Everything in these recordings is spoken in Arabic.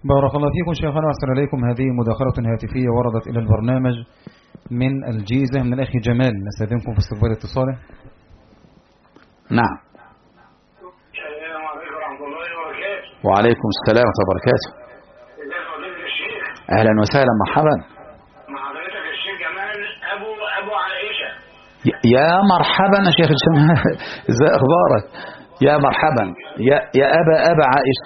بارك الله فيكم شيخنا وأحسن إليكم. هذه مداخلة هاتفية وردت إلى البرنامج من الجيزة من الأخ جمال، نستأذنكم في استقبال اتصاله. نعم. السلام عليكم ورحمة الله وبركاته. وعليكم السلام ورحمة الله وبركاته. ازيك يا فضيلة الشيخ؟ أهلا وسهلا، مرحبا. مع حضرتك الشيخ جمال أبو عائشة. يا مرحبا يا شيخ جمال، ازي أخبارك؟ يا مرحبا يا أبا عائشة.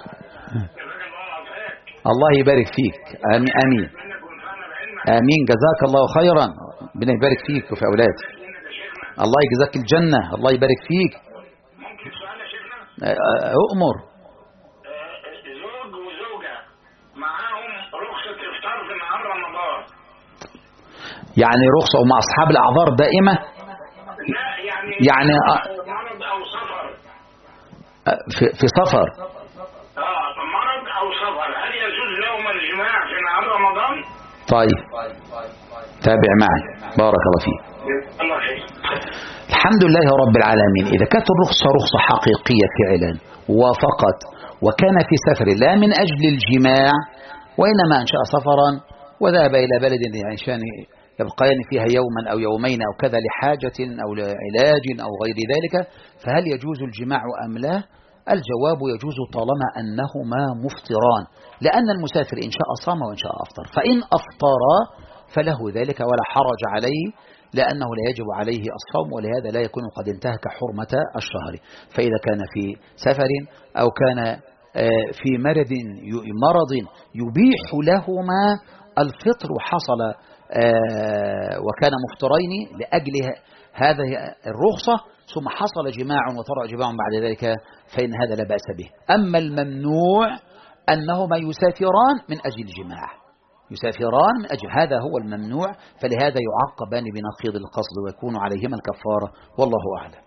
الله يبارك فيك. آمين آمين آمين، جزاك الله خيرا، ربنا يبارك فيك وفي أولادك. الله يجزاك الجنة، الله يبارك فيك. ممكن سؤال يا شيخنا؟ أؤمر. زوج وزوجة معاهم رخصة إفطار في نهار رمضان. يعني رخصة ومع أصحاب الأعذار دائمة؟ لا يعني مرض أو سفر. في سفر. مرض أو سفر، هل يجوز لهم الجماع في نهار رمضان؟ طيب تابع معي، بارك الله فيك. الله خير. الحمد لله رب العالمين. إذا كانت الرخصة رخصة حقيقية فعلا وفقط، وكان في سفر لا من أجل الجماع وإنما أنشأ سفرا وذهب إلى بلد عشان يبقين فيها يوما أو يومين أو كذا لحاجة أو لعلاج أو غير ذلك، فهل يجوز الجماع أم لا؟ الجواب يجوز طالما أنهما مفطران، لأن المسافر إن شاء صام وإن شاء أفطر، فإن أفطر فله ذلك ولا حرج عليه، لأنه لا يجب عليه الصوم، ولهذا لا يكون قد انتهك حرمة الشهر. فإذا كان في سفر أو كان في مرض يبيح لهما الفطر وحصل وكان مفطرين لأجل هذه الرخصة، ثم حصل جماع وطرأ جماع بعد ذلك، فإن هذا لا بأس به. أما الممنوع أنهما يسافران من أجل الجماع، يسافران من أجل هذا هو الممنوع، فلهذا يعاقبان بنقيض القصد ويكون عليهما الكفارة، والله أعلم.